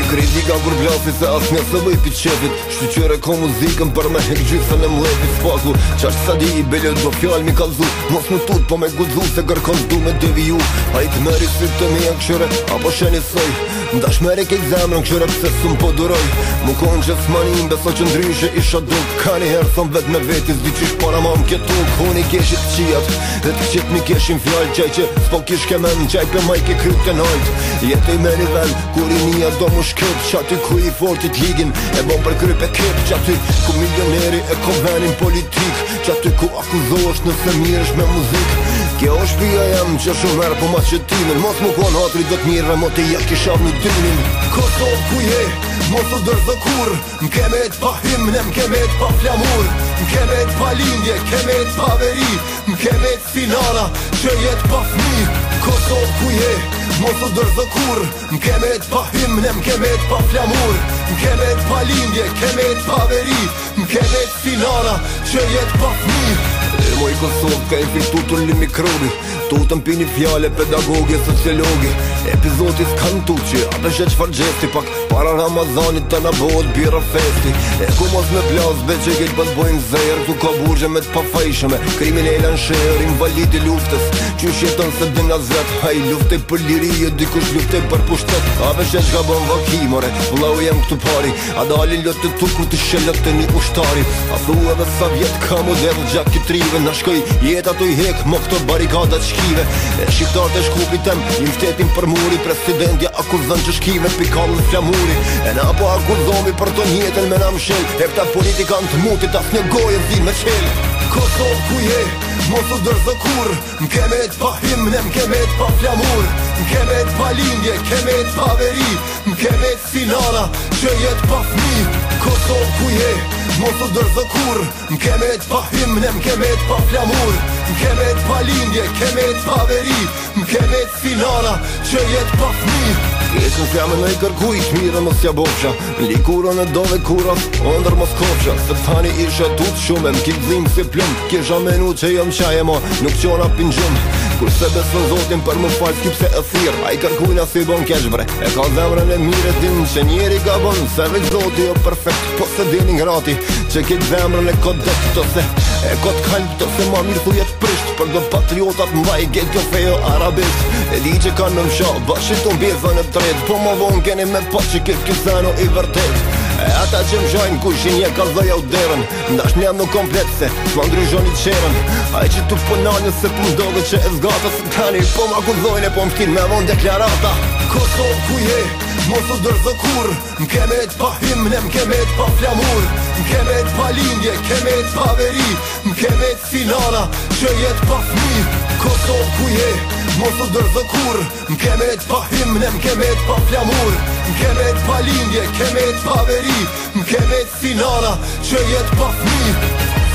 Kritika kur glasi se as një së bëj pi qefit Shtyqyre ko muzikën për me hek gjysën e mlefit Spaku qasht sa di i bele do fjall mi kalzu Mos më tut po me gudzu se kërkon du me deviju Hajt meri syt të mi janë këshyre apo sheni soj Ndash meri kejt zemrën këshyre pse s'm po duroj Mu konë që s'manin beso që ndryshe isha duk Ka një herë thom vet me vetis di qysh para ma m'kjetuk Honi keshit qijat dhe t'kqit mi keshin fjall Qaj që s'po kish kemen qaj pe maj ke kryt të najt Jetoj me rivel kur i nija do mu shkep Qaty ku i fortit ligin e bon për kryp e kep Qaty ku milioneri e konvenin politik Qaty ku akuzohesh nëse mirësh me muzik Kjo është pia jam që shumë merë po ma qëtimin Mos mu kon hatri do t'mirëve mo t'i jak i shav në dynin Kosov ku je, mos u dërzo kur M'keme t'pa himne, m'keme t'pa flamur M'keme t'pa lindje, keme t'pa veri M'keme t'sinana që jet pa fmi Kosov ku je, mos u dërzo kur M'keme t'pa himne, m'keme t'pa flamur M'keme t'pa lindje, keme t'pa veri M'keme t'sinana që jet pa fmi Moj Kosovë ka infiltutur li mikrobi Tutën pini fjale pedagogi e sociologi Epizodi s'kan tuqi Ape shet qfar gjesti pak Para Ramazanit të nabohet bira festi E ku mos me plas be që kejt pas bojnë zër Tu ka burgje me t'pa fajshme Kriminella në shër invalid i luftës Qysh jeton se dina zet Haj luftej për lirije dikush luftej për pushtet Ape shet qka bon vakimore Vlau jem këtu pari A dalin lot të tu kur të shellot të një ushtari A thu edhe sa vjet ka model gjak i trive Na shkoj jeta tu i hek mo këto barikadat shkive E shqiptar të shkupit tem Një shtetin për muri Presidentja akuzën që shkive Pikallën flamuri E na po akuzomi për ton jetën me na mshel E këta politikan të mutit as një gojë zi me qel Kosov ku je, mos u dërzo kur M'keme t'pa himne, m'keme t'pa flamur M'keme t'pa lindje, keme t'pa veri M'keme t'sinana që jet pa fmi Kosov ku je, mos u dërzo kur M'keme t'pa himne, m'keme t'pa flamur M'keme t'pa lindje, keme t'pa veri M'keme t'sinana që jet pa fmi Kesën s'jame në i kërkujt, mire mos ja bofsha Likurën e dove kuras, ondër mos kofsha Se tani isha tut shume, m'kilzim si plum Kisha menu që jom qaje mo, nuk qona pingjum Kurse besën zotin për më falj s'kipse e thirë A i kërkujna si bon kesh bre E ka zemrën e mire din që njeri ka bon Se veç zoti jo perfekt, po se dini ngrati Që kejt zemrën e kod det të se E kod kalp të se ma mirë thujet prisht Për do patriotat mbaj gejt kjo fejo arabisht E di që kanë në msha, bashit të mbjezën e tret Po ma vonë keni me po që këtë kisano i vërtet E ata që më shajnë kushin je ka zoja u derën Ndash një nuk komplet se s'ma ndryshoni të qerën A i që tu pënanjë se për mdoge që e zgata Se tani po ma kuzojnë e po më shtin me vonë deklarata Kosov ku je, mos u dërzo kur M'keme t'pa himne, m'keme t'pa flamur M'keme t'pa lindje, keme t'pa veri M'keme t'sinana që jet pa fmi Kosov ku je, mos u dërzo kur M'keme t'pa himne, m'keme t'pa flamur M'keme t'pa lindje, keme t'pa veri M'keme t'sinana që jet pa fmi